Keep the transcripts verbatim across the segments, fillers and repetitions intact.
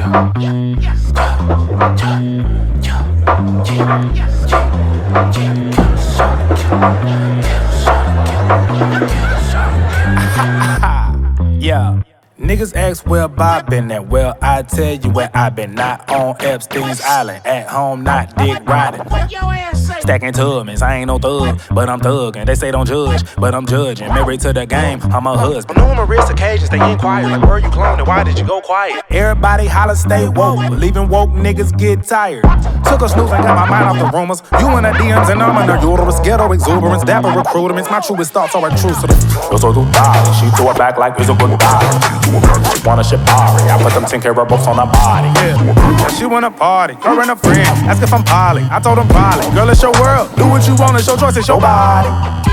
Yeah. Niggas ask where Bob been at. Well, I tell you where I been. Not on Epstein's Island. At home, not dick riding. Stacking tubmans, I ain't no thug, but I'm thuggin'. They say don't judge, but I'm judging. Married to the game, I'm a husband. On numerous occasions, they inquire, like, where you cloning? Why did you go quiet? Everybody holla, stay woke. Leaving woke niggas get tired. Took a snooze, I got my mind off the rumors. You in the D Ms and I'm in the uterus. Ghetto exuberance, dapper recruitments. My truest thoughts are intrusive. Yo soy tu daddy, she threw it back like it's a good body. Wanna shibari, I put them ten karat ropes on her body. Yeah, she wanna party, her and a friend. Ask if I'm Polly, I told them Polly. Girl, it's your world, do what you want, it's your choice, it's your body.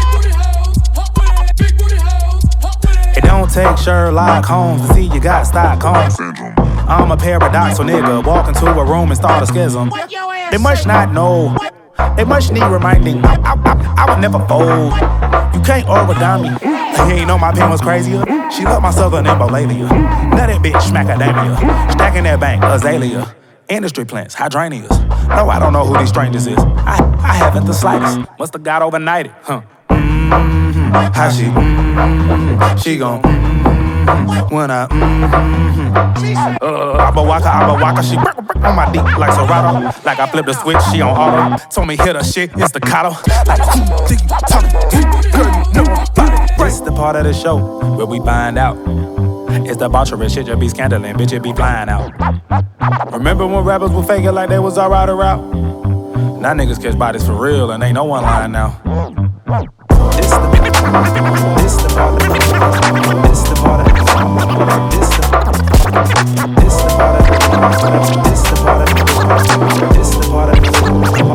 It don't take Sherlock Holmes to see you got Stockholm syndrome. I'm a paradoxal nigga, walk into a room and start a schism. They must not know, they must need reminding. I, I, I, I would never fold. You can't overdime me. He ain't know my pen was crazier. She loved my southern embolalia. Now that bitch macadamia. Stacking that bank, azalea. Industry plants, hydrangeas. No, I don't know who these strangers is. I, I haven't the slightest. Musta got overnighted, huh? Mm-hmm. How she, mm-hmm. She gon' mm-hmm. When I, mm-hmm. Uh, Abba waka, Abba waka. She on my dick like Serato. Like I flipped the switch, she on auto. Told me hit her shit, it's staccato. Like who do you talking to? Girl, you know about it. This the part of the show where we find out. It's the debauchery shit, just be scandalin', bitch, it be flying out. Remember when rappers would fake it like they was alright or out? Now niggas catch bodies for real and ain't no one lying now. This the, this the part of the, this the part of the, this the, this the part of the, this the part of the, this the part of the.